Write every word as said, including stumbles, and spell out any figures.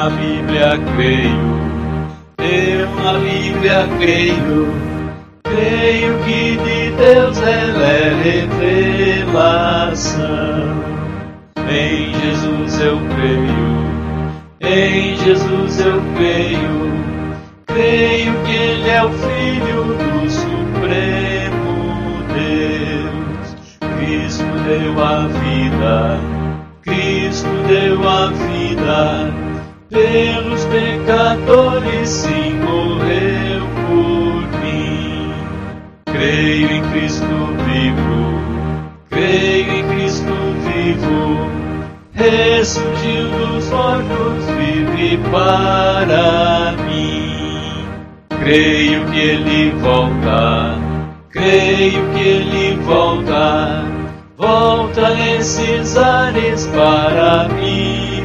na Bíblia creio, eu na Bíblia creio, creio que de Deus ela é revelação. Em Jesus eu creio, em Jesus eu creio, creio que Ele é o Filho do Supremo Deus. Cristo deu a vida, Cristo deu a vida, pelos pecadores sim morreu por mim. Creio em Cristo vivo, creio em Cristo vivo, ressurgiu dos mortos, vive para mim. Creio que Ele volta, creio que Ele volta, volta nesses ares para me